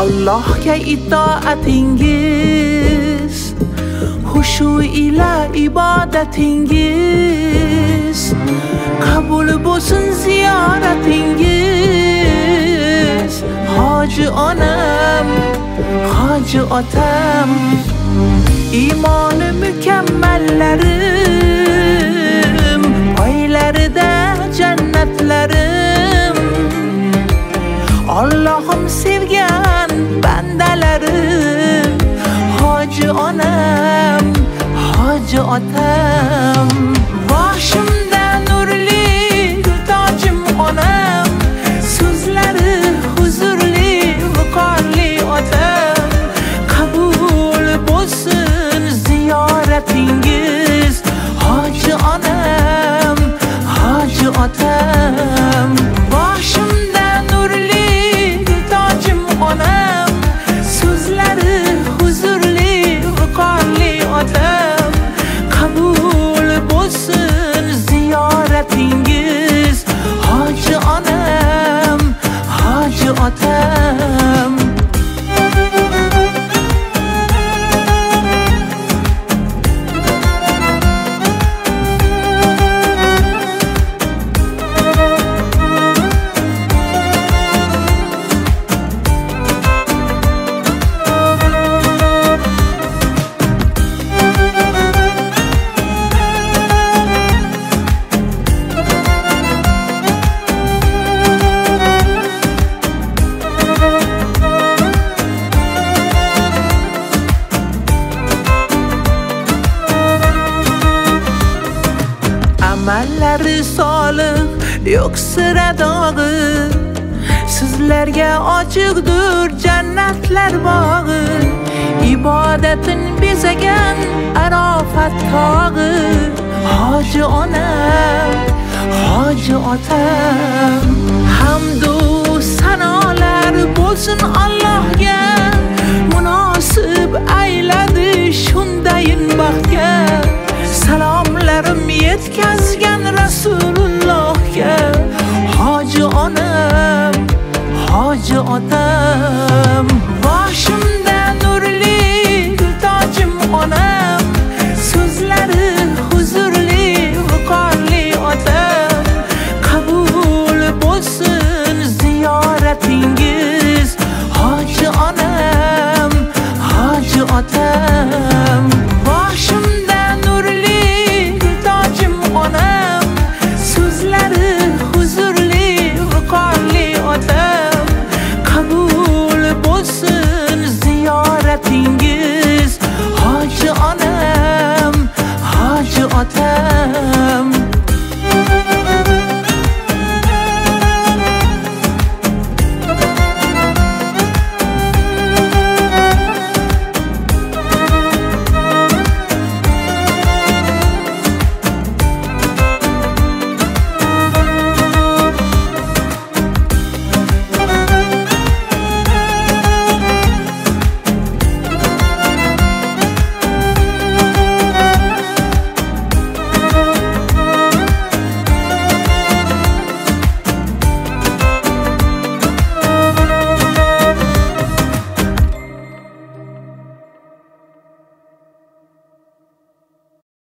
Allohga itoatingiz, xushu ila ibodatingiz, qabul bo'lsin ziyoratingiz. Hoji onam, hoji otam, iymoni mukammallarim, oylarida jannatlarim, Allohim sevgan bandalarim. Hoji onam, hoji otam, boshimda nurli tojim onam, so'zlari huzurli viqorli otam. Qabul bo'lsin ziyoratingiz. Hoji onam, hoji otam, boshimda nurli tojim onam, so'zlari huzurli viqorli otam. Qabul bo'lsin ziyoratingiz. Hoji onam, hoji otam. Amallari solih, yo'q sira dog'i, sizlarga ochiqdir jannatlar bog'i. Ibodatin bezagan Arofat tog'i. Hoji onam, hoji otam, hamdu sanolar bo'lsin Allohga, munosib ayladi shundayin baxtga. Salomlarim yetkazgan Rasulullohga. Hoji onam, hoji otam,